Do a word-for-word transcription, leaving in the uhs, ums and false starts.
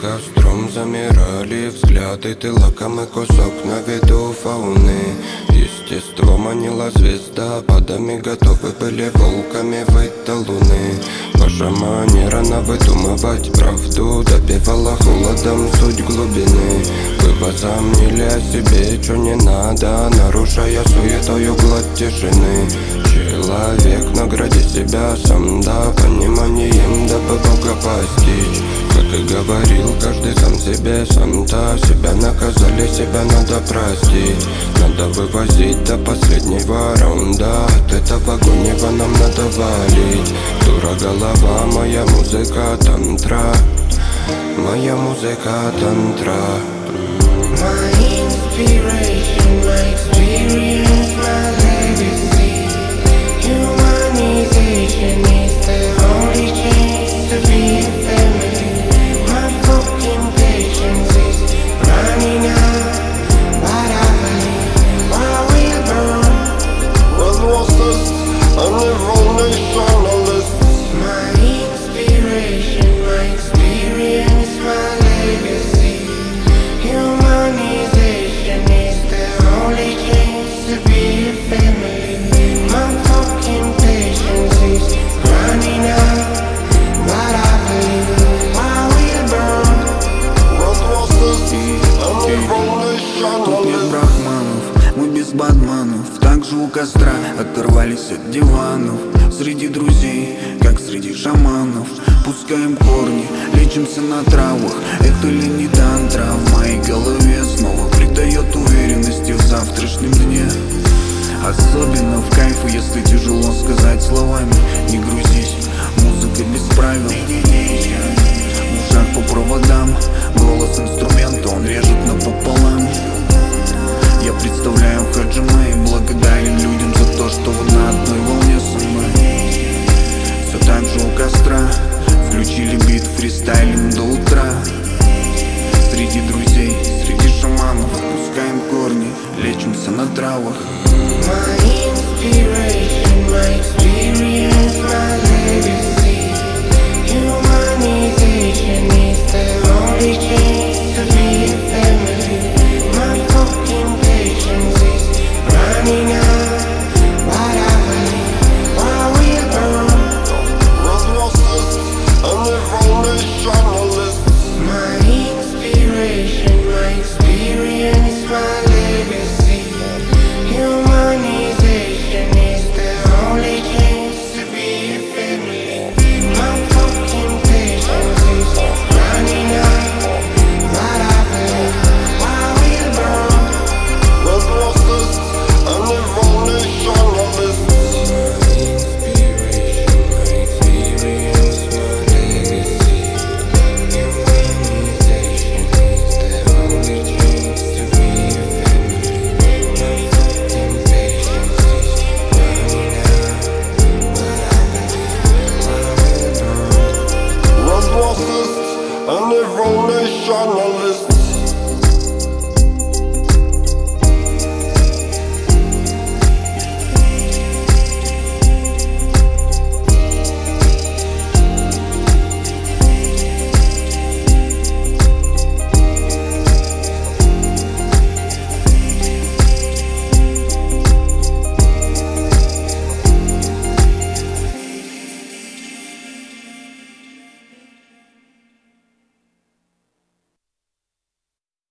костром замирали взгляды, ты лакомый кусок на виду фауны. Естество манила звездопадами, готовы были волками выйти до луны. Ваша манера на выдумывать правду допивала холодом суть глубины. Вы возомнили о себе, чё не надо, нарушая суетою гладь тишины. Человек, награди себя сам, да, пониманием, дабы Бога постичь. Как и говорил каждый сам себе, сам-то себя наказали, себя надо простить. Надо вывозить до последнего раунда, от этого гонева нам надо валить. Дура голова, моя музыка тантра, моя музыка тантра. My inspiration, my experience, my legacy. Humanization is the only chance to be a family. My fucking patience is running out, but I believe I will burn. Развозность, а не волнейшаналист. My inspiration, my experience, my legacy. Humanization is the only chance to be a family. My fucking patience is running out, but I believe I will burn. Развозность, а не Тут нет волнейшаналист. брахманов, мы без бадманов. Также у костра оторвались от диванов. Среди друзей, как среди шаманов. Пускаем корни, лечимся на травах. Это ли не тантра в моей голове снова придает уверенности в завтрашнем дне. Особенно в кайфу, если тяжело сказать словами. Не грузись, музыка без правил. В ушах по проводам, голос инструмента, он режет напополам. Я представляю Хаджима и благодарен людям за то, что вы на одной волне со мной. Все так же у костра, включили бит, фристайлим до утра. Среди друзей, среди шаманов, пускаем корни, лечимся на травах. My inspiration, my experience, my legacy. Humanization is the only chance to be a family. My fucking patience is running out, but I believe I will burn. Развозность, а не волнейшаналист. My inspiration, my experience, my legacy. Humanization is the only chance to be a family. My fucking patience is running out, but I believe I will burn. Развозность, а не волнейшаналист. Развозность, а не волнейшаналист.